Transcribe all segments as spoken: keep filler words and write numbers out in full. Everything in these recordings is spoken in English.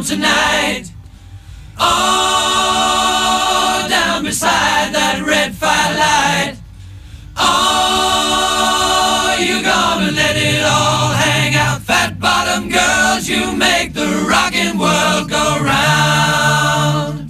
tonight. Oh, down beside that red firelight. Oh, you gonna let it all hang out. Fat bottom girls, you make the rockin' world go round.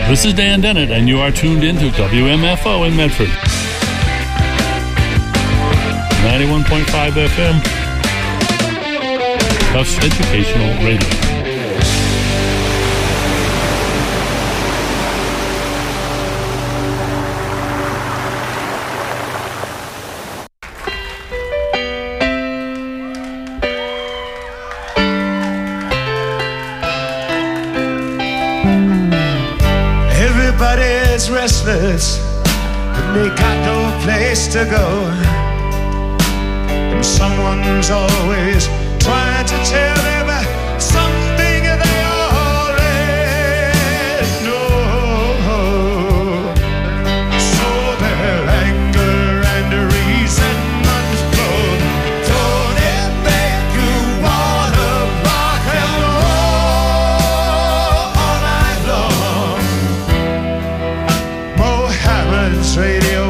This is Dan Dennett, and you are tuned in to W M F O in Medford. ninety-one point five F M. Tufts Educational Radio. Everybody's restless, and they got no place to go. And someone's always trying to tell them something they already know. So their anger and resentment flow. Don't it make you wanna rock and roll all night long? Mohammed's Radio.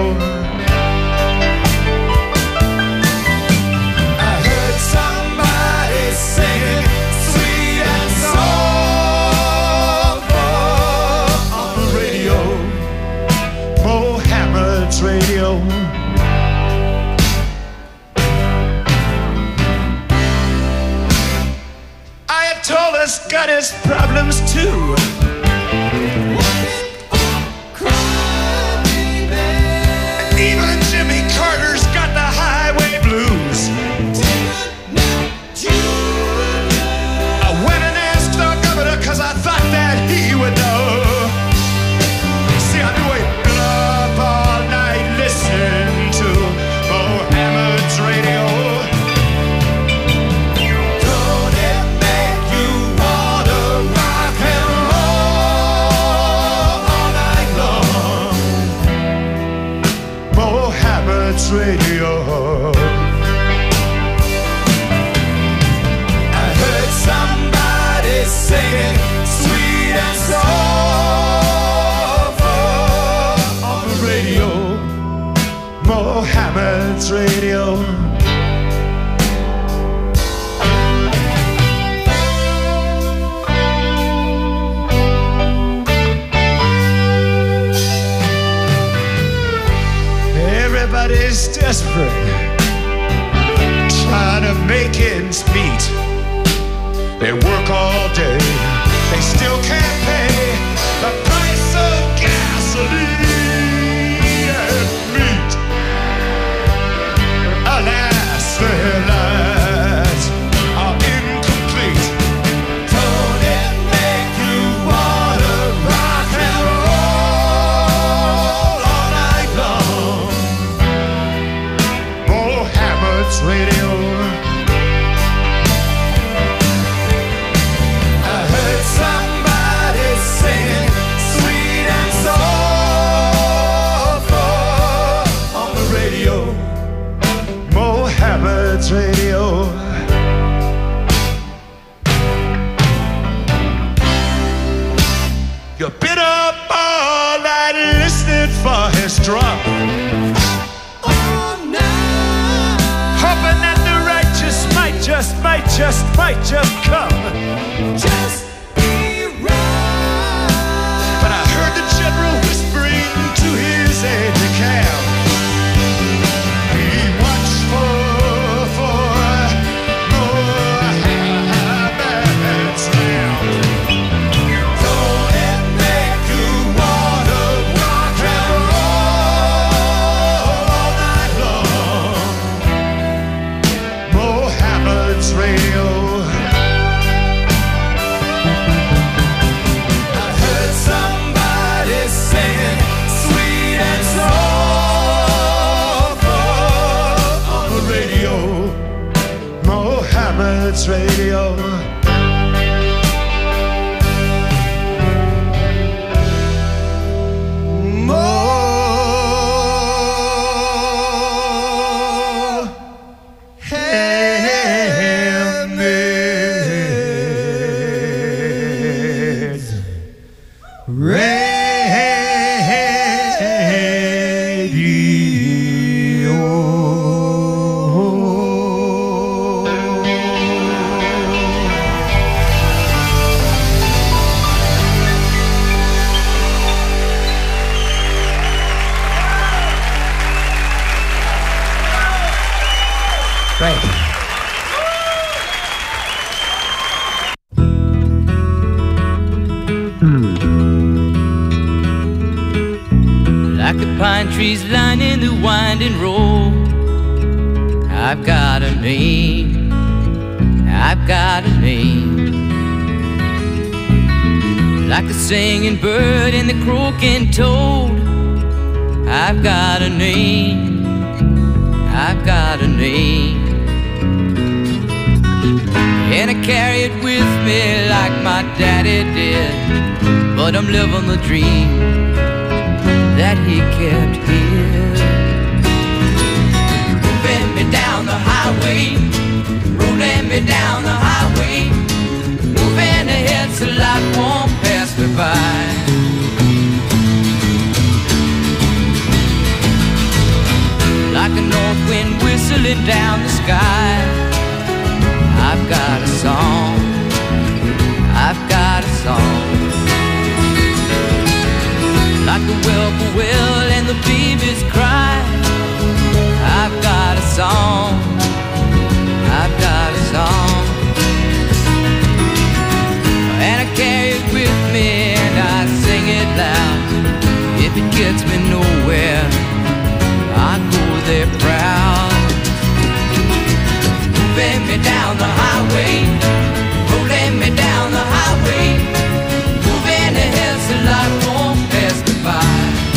Radio. Ayatollah's got his problems too. Even Jimmy Carter's got the highway blues. I went and asked the governor cause I thought that he would know. See, I'm doing up all night, listen to Mohammed's Radio. Don't it make you wanna rock and roll all night long? Mohammed's Radio. I heard somebody singing sweet and soft on the radio. Mohammed's Radio. Everybody's desperate, trying to make ends meet. They work all day, they still can't pay the price of gasoline and meat. Alas, their lives are incomplete. Don't it make you wanna rock and roll all night long? Mohammed's Radio. I heard somebody singing sweet and soft on the radio. Mohammed's Radio. You've been up all night listening for his drum, hoping that the righteous might just, might just, might just come. Just be right. But I heard the general whispering to his aide-de-camp. Be watchful for Mohammed's lamp. Don't it make you wanna rock and roll all night long? Mohammed's Radio. trees lining the winding road. I've got a name, I've got a name. Like the singing bird and the croaking toad, I've got a name, I've got a name. And I carry it with me like my daddy did, but I'm living the dream that he kept here. Moving me down the highway, rolling me down the highway, moving ahead so life won't pass me by. Like a north wind whistling down the sky, I've got a song, I've got a song. Like the whippoorwill and the babies cry, I've got a song, I've got a song. And I carry it with me and I sing it loud. If it gets me nowhere, I go there proud. Moving me down the highway, rolling me down the highway, moving ahead so life won't pass me by.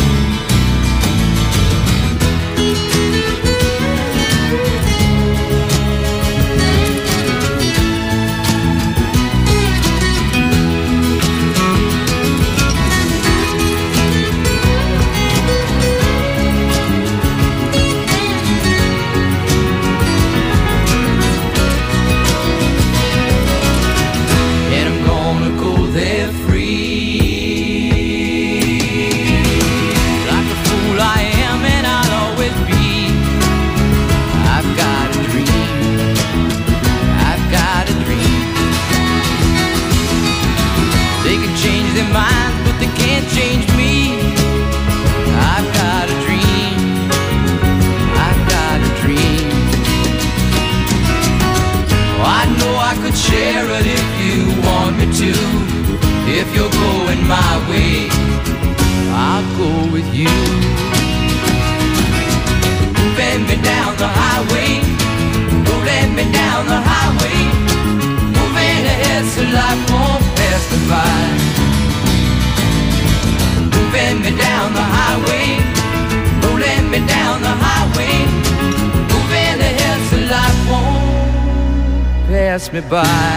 Minds, but they can't change me. I've got a dream, I've got a dream. Oh, I know I could share it if you want me to. If you're going my way, I'll go with you. Moving me down the highway, rolling me down the highway, moving ahead so life won't pass me by. Moving me down the highway, rolling me down the highway, moving ahead so life won't pass me by.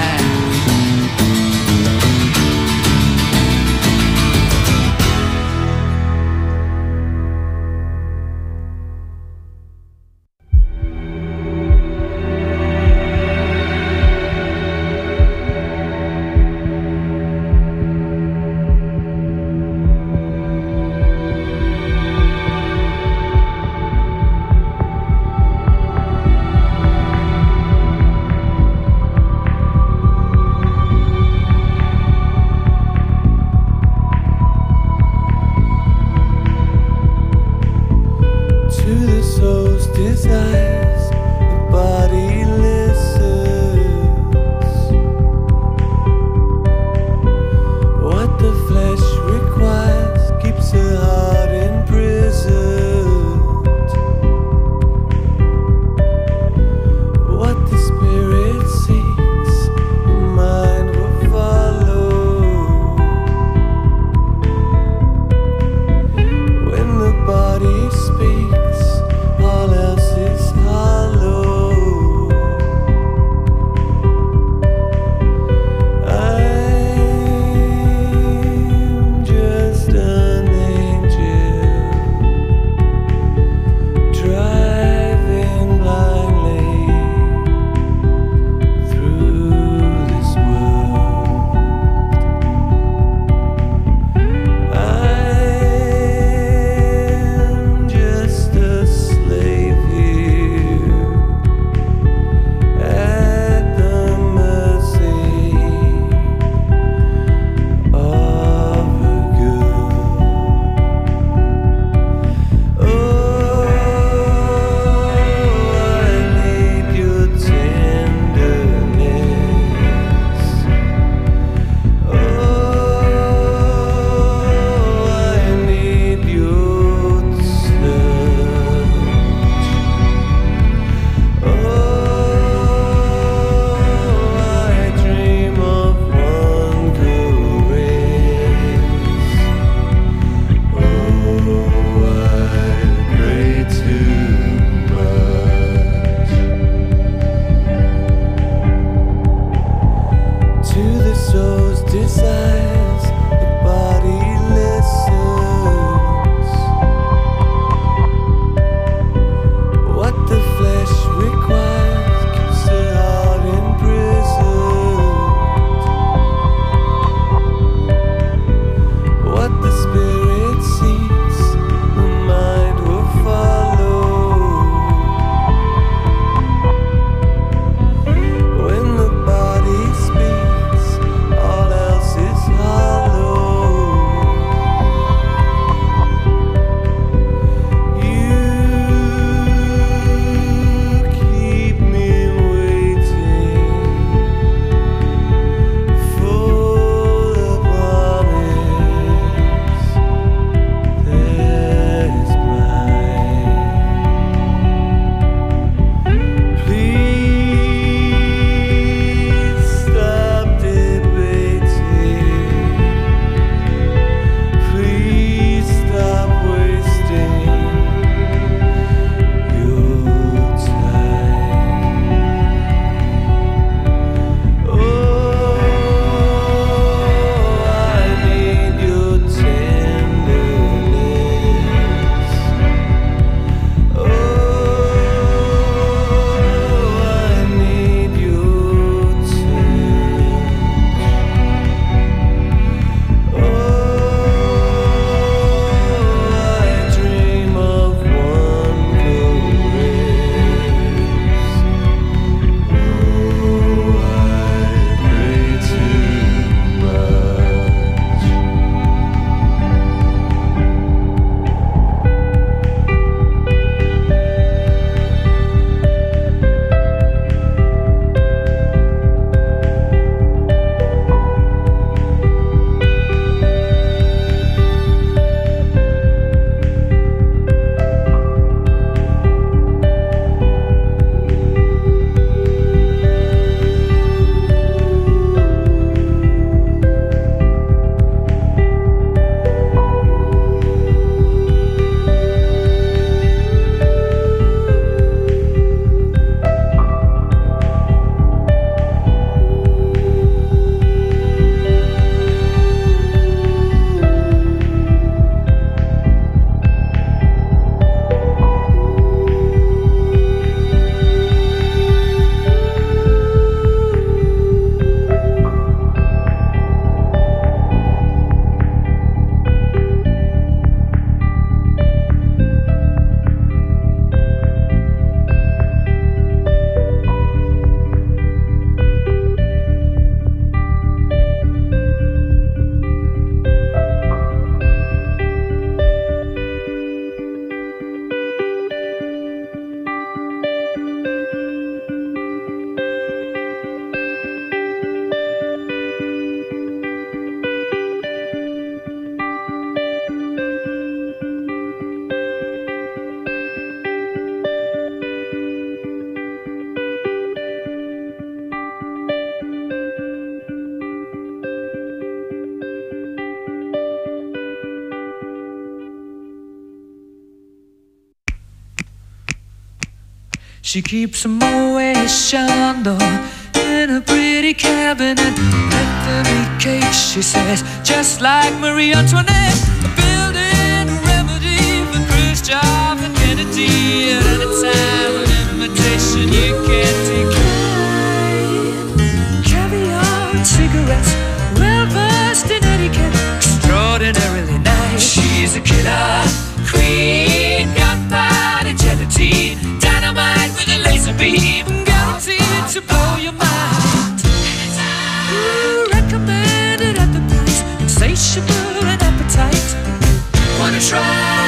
She keeps a Moet Chandon in a pretty cabinet. Let them eat cake, she says, just like Marie Antoinette. Building a remedy for Khrushchev and Kennedy. At any time, an invitation you can't decline. Caviar and cigarettes, well versed in etiquette, extraordinarily nice. She's a killer queen, gunpowder gelatine, dynamite with a laser beam, guaranteed to blow your mind. Ooh, recommended at the price, insatiable and appetite. Wanna try?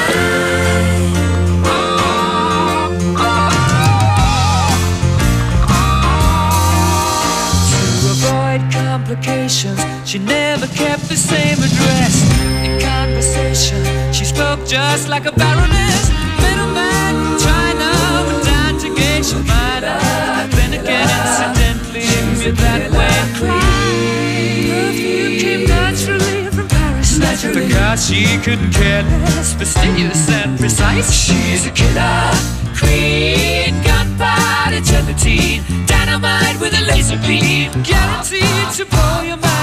Oh, oh, oh. To avoid complications, she never kept the same address. In conversation, she spoke just like a baroness. Middleman from China went down to gauge your mind. Then again, incidentally, you're that way. Perfume came naturally from Paris. Naturally. Because she couldn't care less, fastidious and precise. She's a killer queen, gunpowder gelatine, dynamite with a laser beam, guaranteed to blow your mind.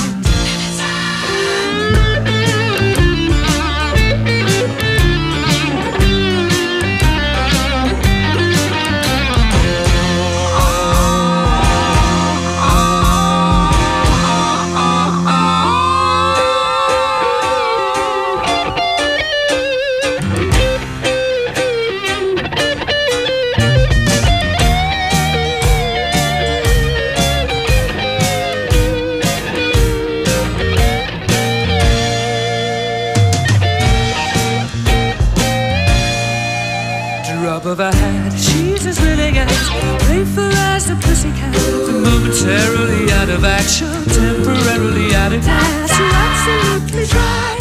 Of her hat, she's as willing as playful as a pussycat. Momentarily out of action, temporarily out of gas. You're absolutely dry.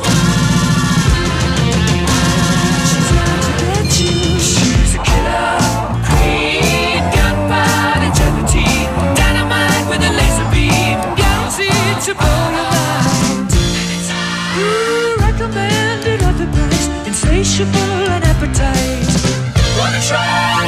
She's out to get you. She's a killer queen, gunpowder gelatine, dynamite with a laser beam, guaranteed to blow your mind. Ooh, recommended at the price, insatiable and appetite. Wanna try?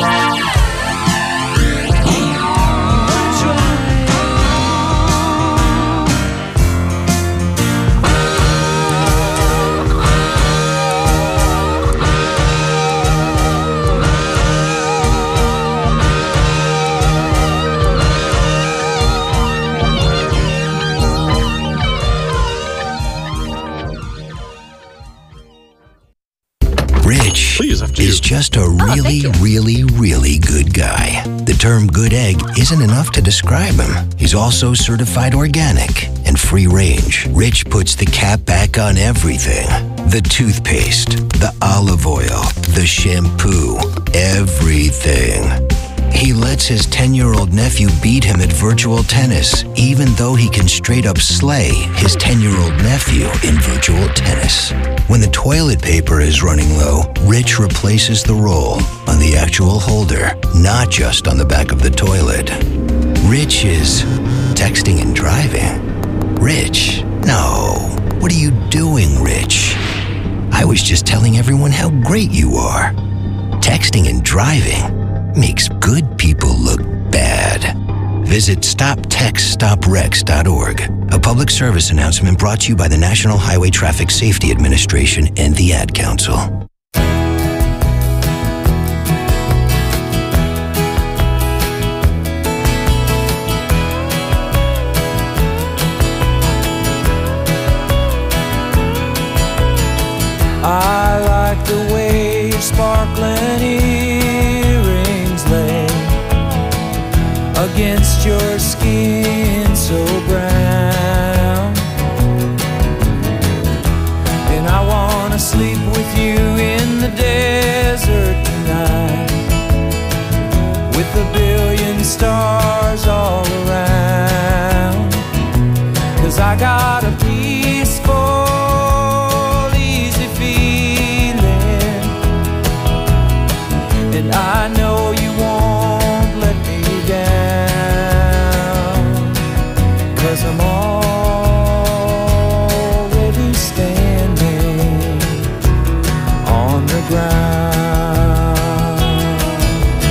Rich is just a really, oh, really, really good guy. The term good egg isn't enough to describe him. He's also certified organic and free range. Rich puts the cap back on everything. The toothpaste, the olive oil, the shampoo, everything. He lets his ten-year-old nephew beat him at virtual tennis, even though he can straight up slay his ten-year-old nephew in virtual tennis. When the toilet paper is running low, Rich replaces the roll on the actual holder, not just on the back of the toilet. Rich is texting and driving. Rich? No. What are you doing, Rich? I was just telling everyone how great you are. Texting and driving makes good people look bad. Visit stop text stop wrecks dot org. A public service announcement brought to you by the National Highway Traffic Safety Administration and the Ad Council. I like the way your sparkling earrings lay against your skin so brown, and I wanna sleep with you in the desert tonight, with a billion stars all around, 'cause I got a peaceful I know you won't let me down, 'cause I'm already standing on the ground.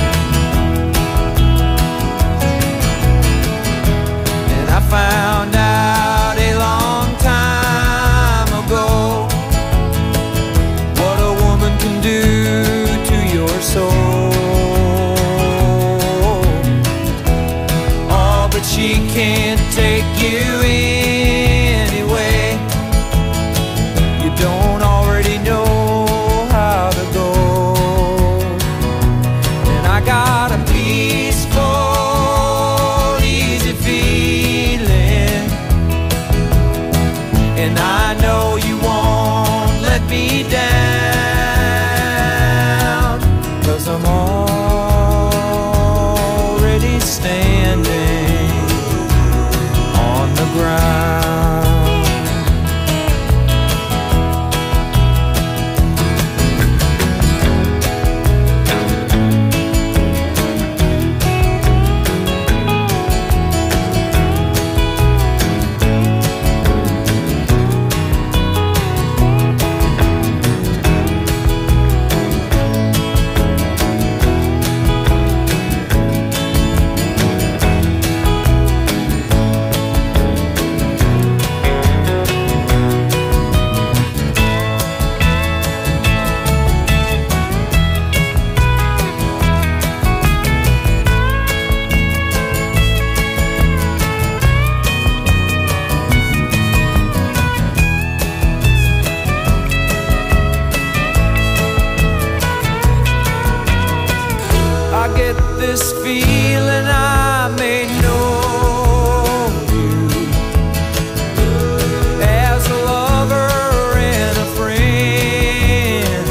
me down, 'cause I'm already standing on the ground. This feeling I may know you as a lover and a friend,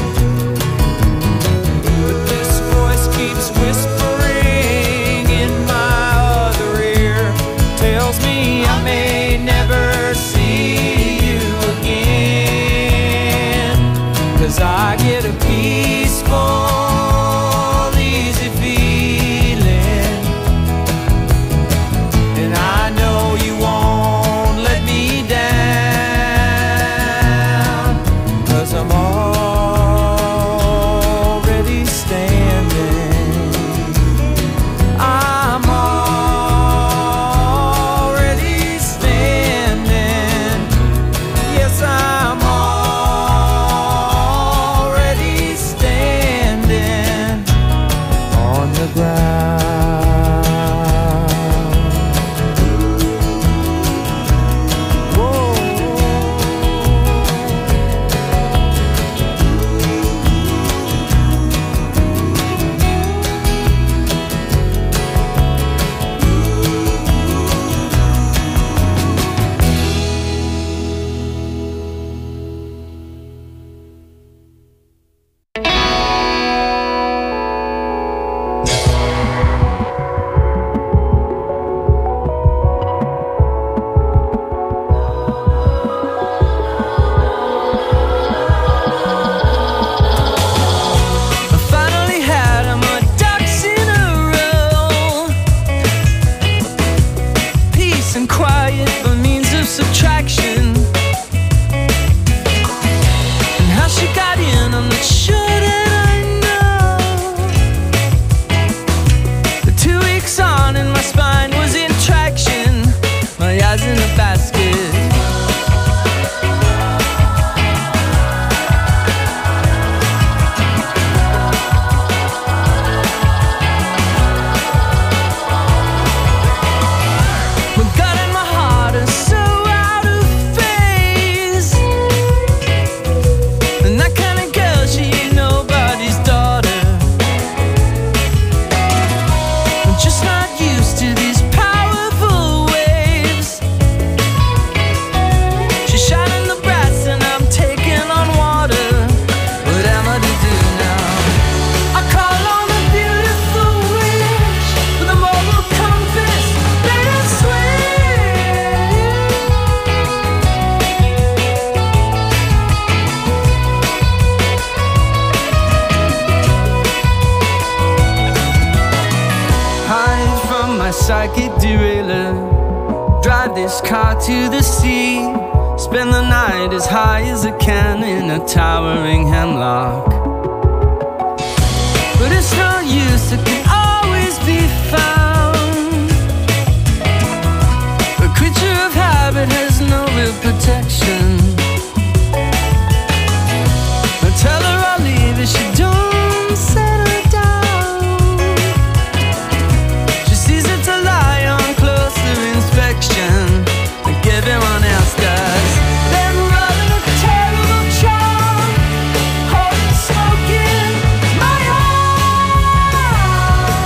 but this voice keeps whispering in my other ear, tells me I may never see you again, 'cause I get a peaceful psychic derailer. Drive this car to the sea. Spend the night as high as I can in a towering hemlock. But it's no use, it can always be found. A creature of habit has no real protection. I tell her I'll leave if she don't settle down. She sees it's a lie on closer inspection, like everyone else does. Then running a terrible charm, holding smoke in my heart.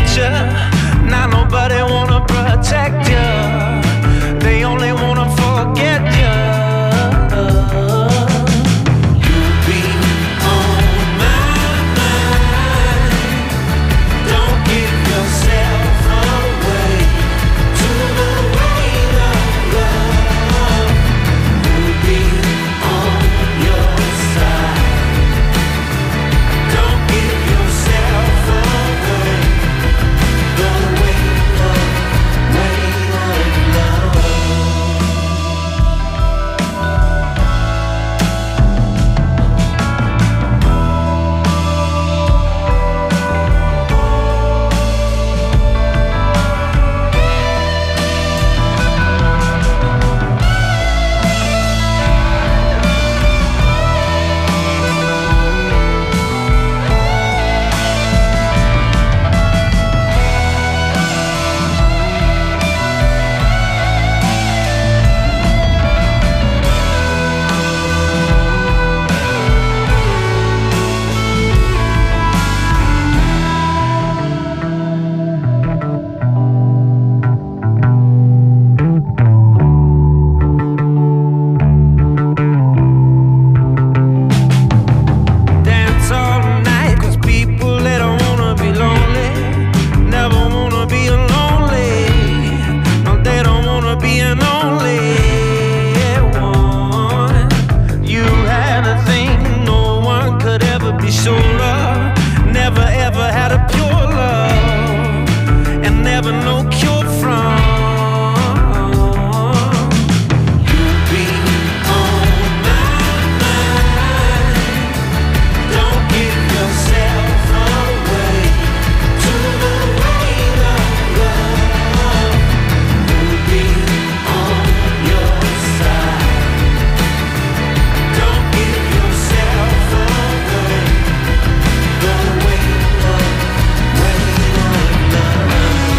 you. Now nobody wanna protect you. They only wanna forget you. You'll be on my mind. Don't give yourself away to the weight of love. You'll be on your side. Don't give yourself away. The weight of, weight of love. Dance all night, 'cause people, they don't wanna be lonely. Never wanna be lonely. No, they don't wanna be an only one. You had a thing no one could ever be sure of. Never ever had a pure love, and never no cure from. You'll be on my mind. Don't give yourself away to the weight of love. You'll be on your side. Don't give yourself away. The weight of, weight of love.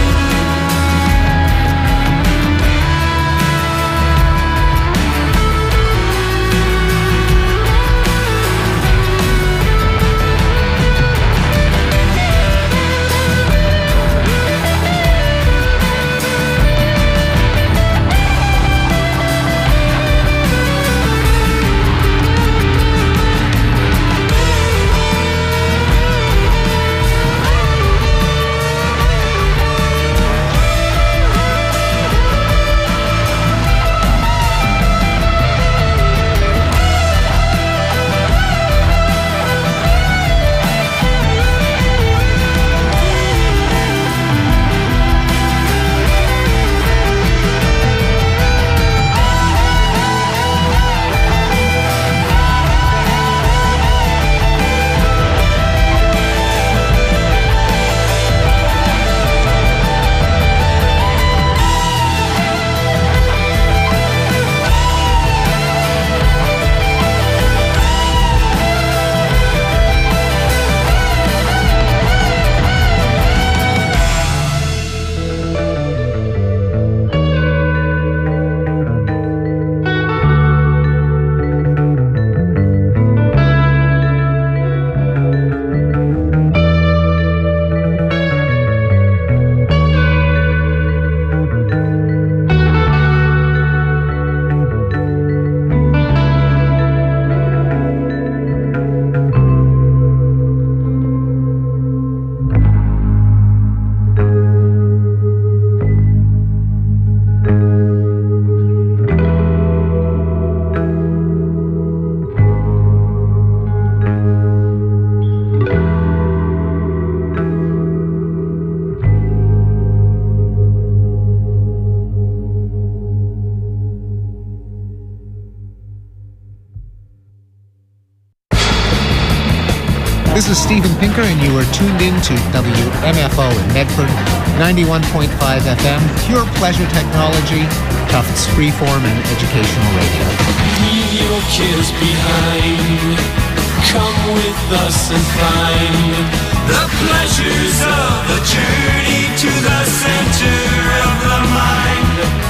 This is Steven Pinker, and you are tuned in to W M F O in Medford, ninety-one point five F M, pure pleasure technology, Tufts freeform and educational radio. Leave your cares behind. Come with us and find the pleasures of a journey to the center of the mind.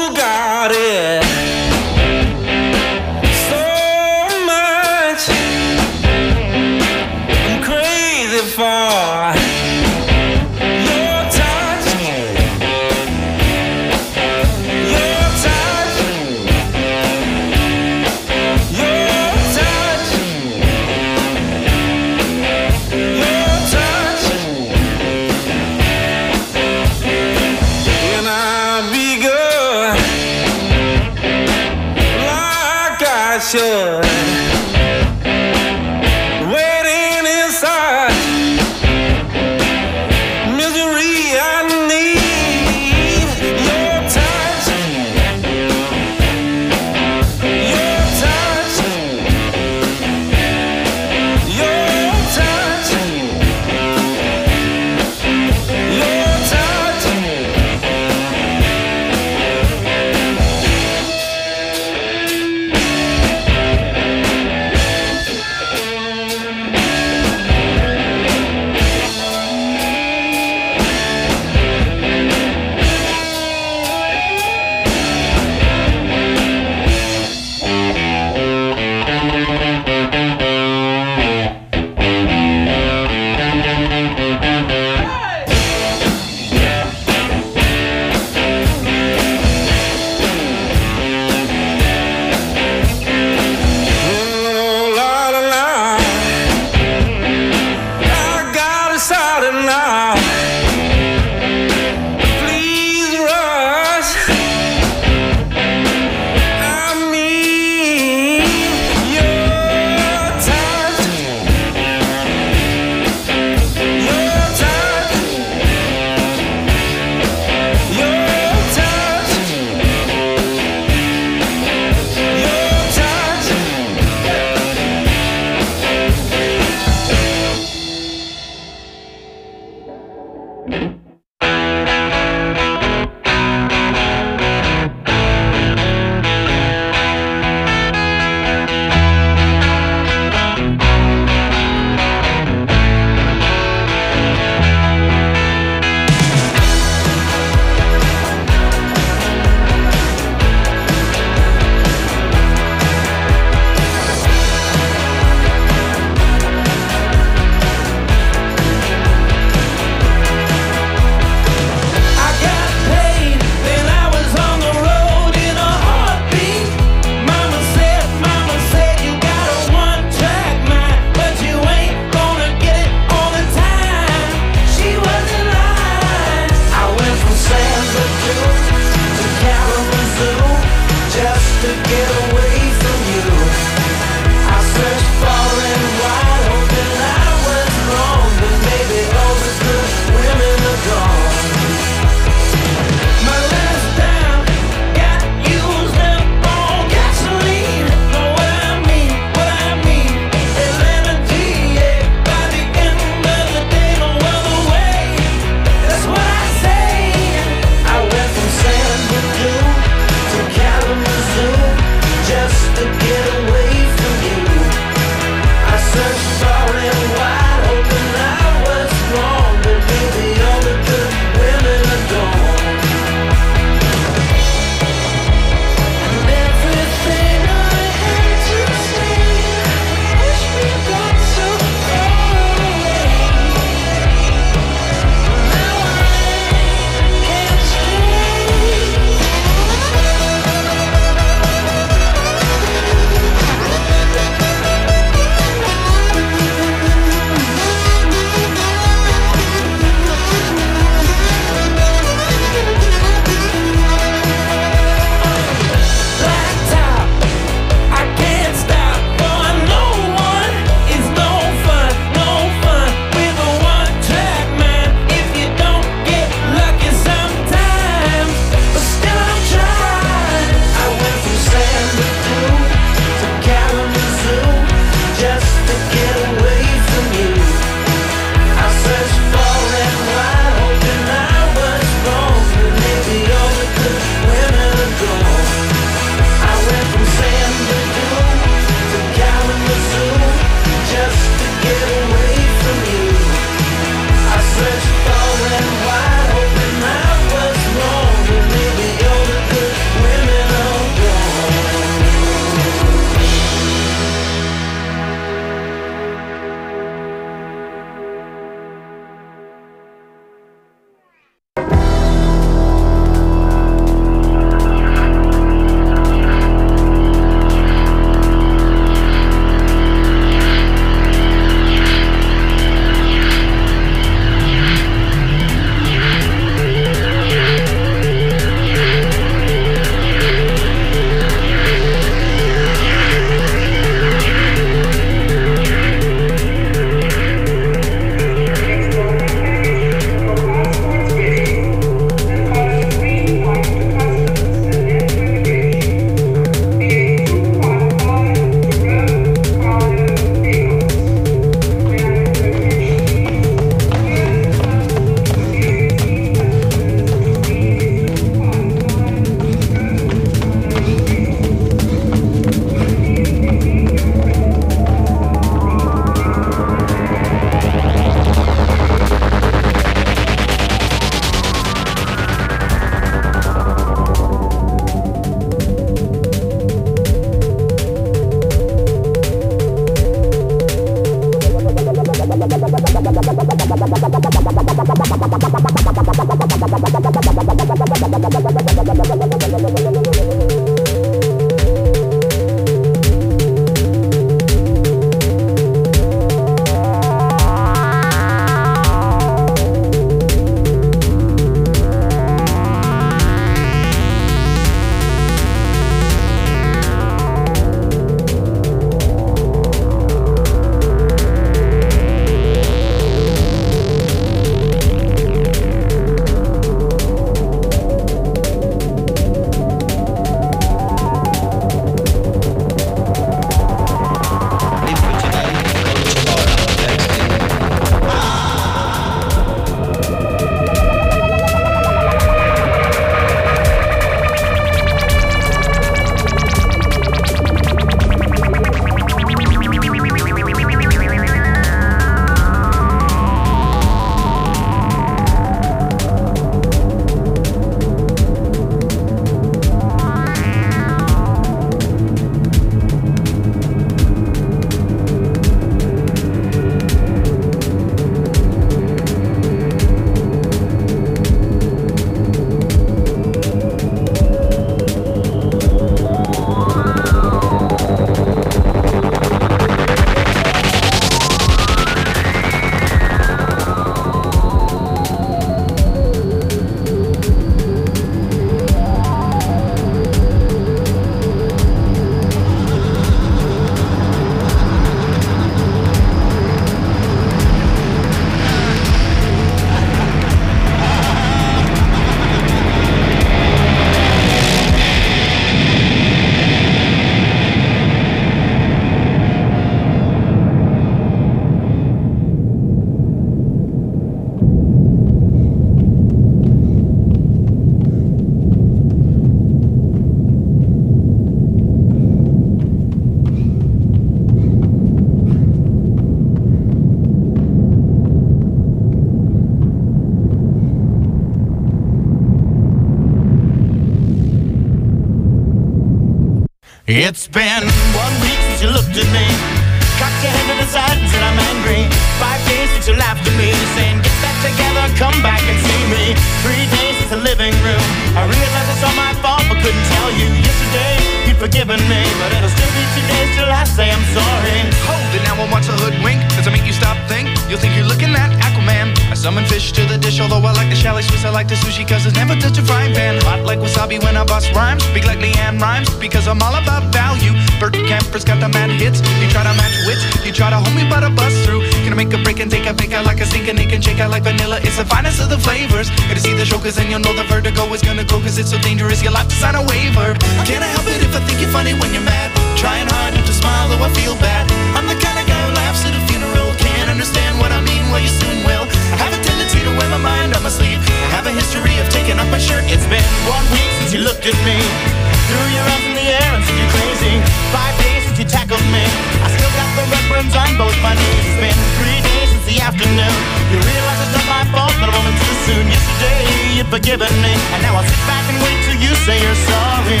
It's been one week since you looked at me, cocked your head to the side and said I'm angry. Five days since you laughed at me, saying get back together, come back and see me. Three days since the living room, I realized it's all my fault but couldn't tell you. Yesterday you'd forgiven me, but it'll still be two days till I say I'm sorry. Hold it now, I want to hoodwink. Does it make you stop think? You'll think you're looking at Aquaman. I summon fish to the dish, although I like the chalet Swiss, I like the sushi, cause it's never touch a frying pan. Hot like wasabi when I bust rhymes, big like Leanne Rhymes, because I'm all about value. Bert Kemper's got the mad hits. You try to match wits, you try to hold me but I bust through. Gonna make a break and take a bake out like a sink and it can shake out like vanilla. It's the finest of the flavors. Gonna see the show cause then you'll know the vertigo is gonna go, cause it's so dangerous you'll have to sign a waiver. Can't I help it if I think you're funny when you're mad? Trying hard not to smile though I feel bad. I'm the kind of guy who laughs at a funeral. Can't understand what I mean, well you soon will. I have a tendency to wear my mind on my sleeve. I have a history of taking off my shirt. It's been one week since you looked at me, threw your arms in the air and said you're crazy. Five days since you tackled me, I still got the red burns on both my knees. It's been three days since the afternoon, you realize it's not my fault, but a moment too soon. Yesterday you'd forgiven me, and now I'll sit back and wait till you say you're sorry.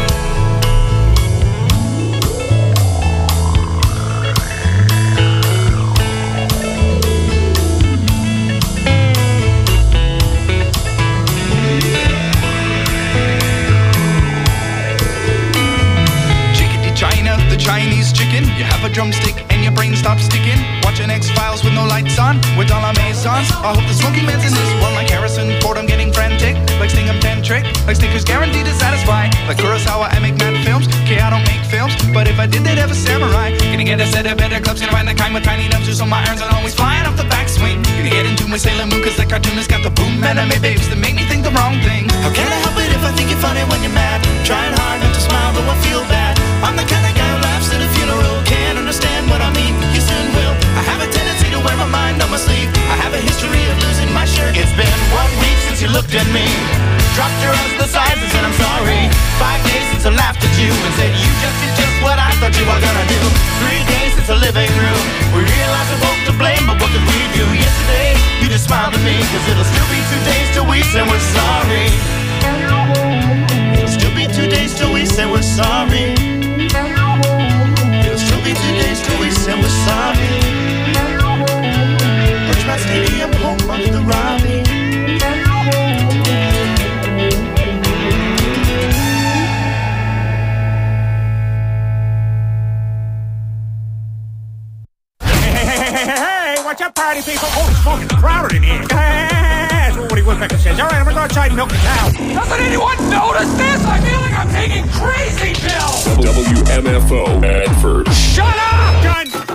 Chinese chicken, you have a drumstick and your brain stops sticking. Watching X-Files with no lights on, with all our maisons. I hope the smoking man's in this one like Harrison Ford. I'm getting frantic, like Stingham Tantric, like Snickers guaranteed to satisfy. Like Kurosawa, I make mad films. Okay, I don't make films, but if I did, they'd have a samurai. Gonna get a set of better clubs, gonna find the kind with tiny dumpsters, so my irons are always flying off the backswing. Gonna get into my Sailor Moon, cause the cartoonist got the boom anime babes that make me think the wrong thing. How can I help it if I think you're funny when you're mad? Trying hard not to smile, though I feel bad. I'm the kind of guy who laughs at a funeral. Can't understand what I mean, you soon will. I have a tendency to wear my mind on my sleeve. I have a history of losing my shirt. It's been one week since you looked at me, dropped your arms to the sides and said I'm sorry. Five days since I laughed at you and said you just did just what I thought you were gonna do. Three days since the living room, we realized we're both to blame, but what could we do? Yesterday you just smiled at me, cause it'll still be two days till we say we're sorry. It'll still be two days till we say we're sorry. It'll still be two days till we say we're sorry. Birchmount Stadium, home of the Robbie. Watch out, party people. Oh, it's fucking crowded in here. That's what Woody Woodpecker says. All right, I'm gonna go outside and milk the cow. Doesn't anyone notice this? I feel like I'm taking crazy pills. W M F O Medford. Shut up! Done.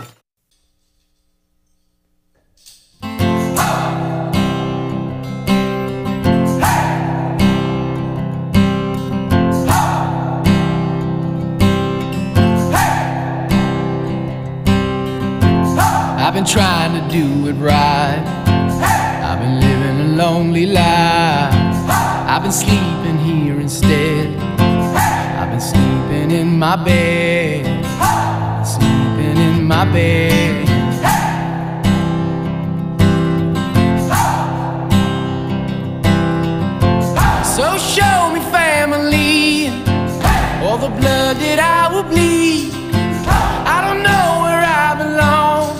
I've been trying to do it right. I've been living a lonely life. I've been sleeping here instead. I've been sleeping in my bed. Sleeping in my bed.